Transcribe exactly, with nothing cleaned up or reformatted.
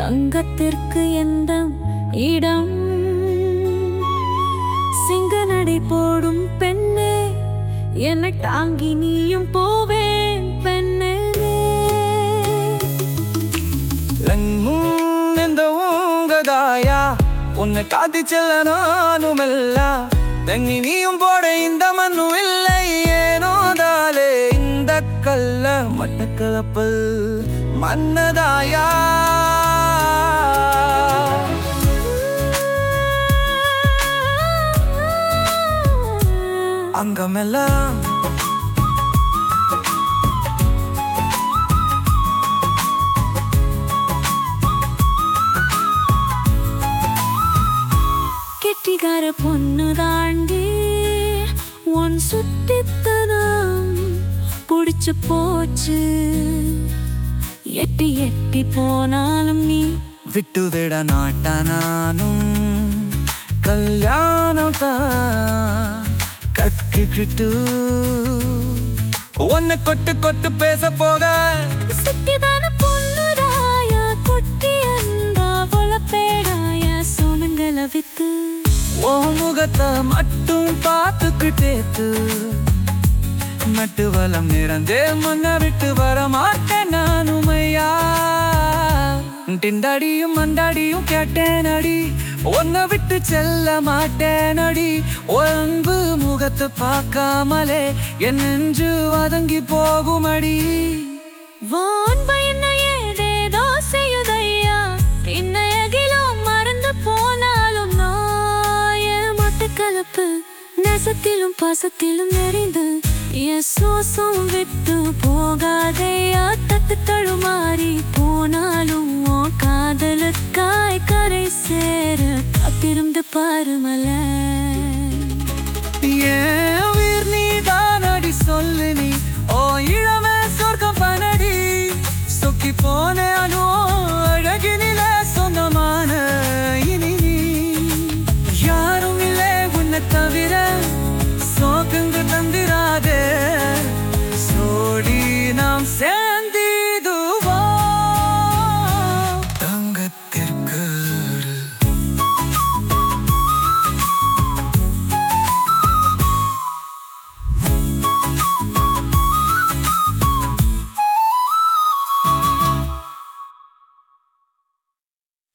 தங்கத்திற்கு எந்த இடம் சிங்க நடை போடும் பெண்ணே என்னை தாங்கி நீயும் போவேன் பெண்ணே எந்த ஊங்கதாயா உன்னை காத்தி செல்ல நானுமல்ல தங்கி நீயும் போட இந்த மண்ணு இல்லை ஏனோதாலே இந்த கல்ல மட்டக்களப்பல் மன்னதாயா அங்கமெல்லாம் கெட்டிகார பொண்ணு தாண்டி உன் சுட்டித்தனம் புடிச்சு போச்சு எட்டி எட்டி போனாலும் நீ விட்டு விட நாட்டா நானும் கல்யாணம் தான் கத்துக்கிட்டு ஒன்னு கொட்டு கொட்டு பேச போக சுட்டிதான பொண்ணுடாயா குட்டி அன்பா வளப்பேடாயா சோனங்கள வித்து ஓ முகத்தை மட்டும் பார்த்துக்கிட்டேத்து மட்டு வலம் நிறந்தே முன்ன விட்டு வர மாட்டேன் நானுமையா திண்டாடியும் மண்டாடியும் கேட்டேன் அடி ஒன்ன விட்டு செல்ல மாட்டேன் அடி ஒன்பு முகத்தை பார்க்காமலே என் நெஞ்சு வதங்கி போகும் அடி வான் பயன ஏதேதோ செய்யுதையா இன்னையகிலோ மறந்து போனாலும் நாய மட்டக்களப்பு நெசத்திலும் பாசத்திலும் நெறிந்து என் சோசம் விட்டு போகாத